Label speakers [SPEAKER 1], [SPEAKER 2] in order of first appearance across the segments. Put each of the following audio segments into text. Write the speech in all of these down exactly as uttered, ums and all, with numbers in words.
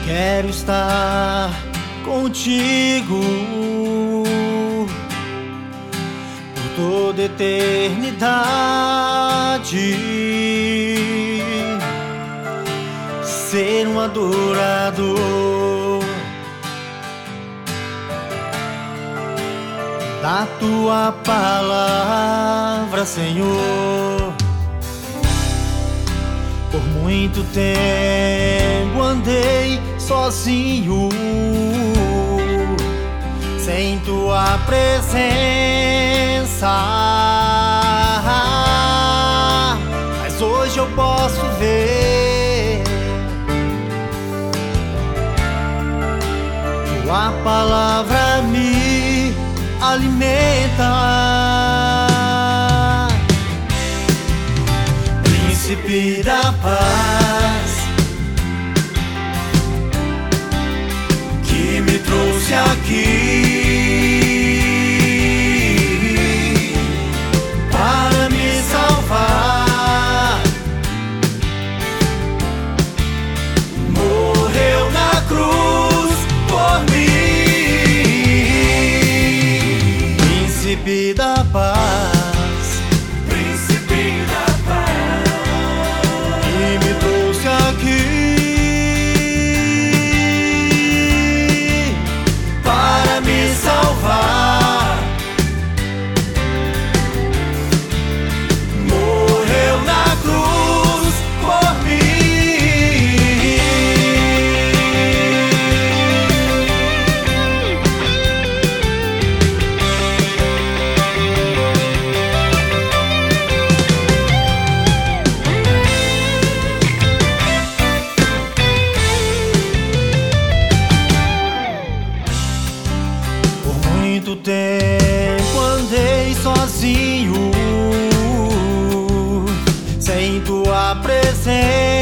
[SPEAKER 1] Quero estar contigo por toda eternidade, ser um adorador da tua palavra, Senhor. Por muito tempo andei sozinho, sem tua presença, mas hoje eu posso ver tua palavra me alimenta. Príncipe da paz, que me trouxe aqui para me salvar, morreu na cruz por mim. Príncipe da paz, muito tempo andei sozinho, sem tua presença,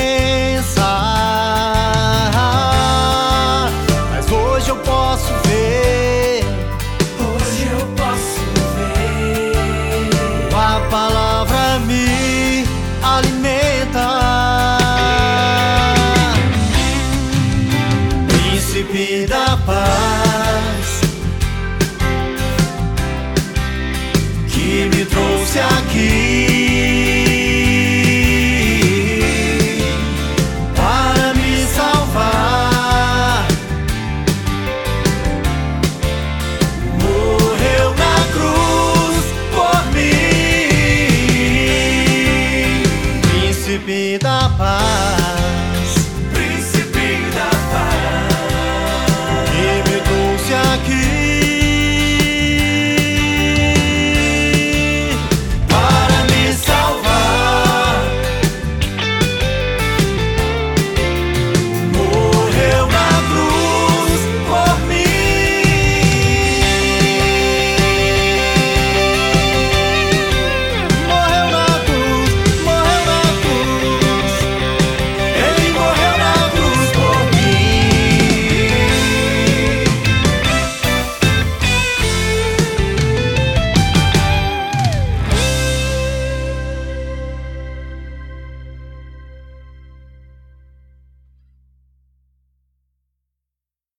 [SPEAKER 1] mas hoje eu posso ver,
[SPEAKER 2] hoje eu posso ver,
[SPEAKER 1] tua palavra me alimenta. Príncipe da paz, que me trouxe aqui para me salvar, morreu na cruz por mim. Príncipe da paz,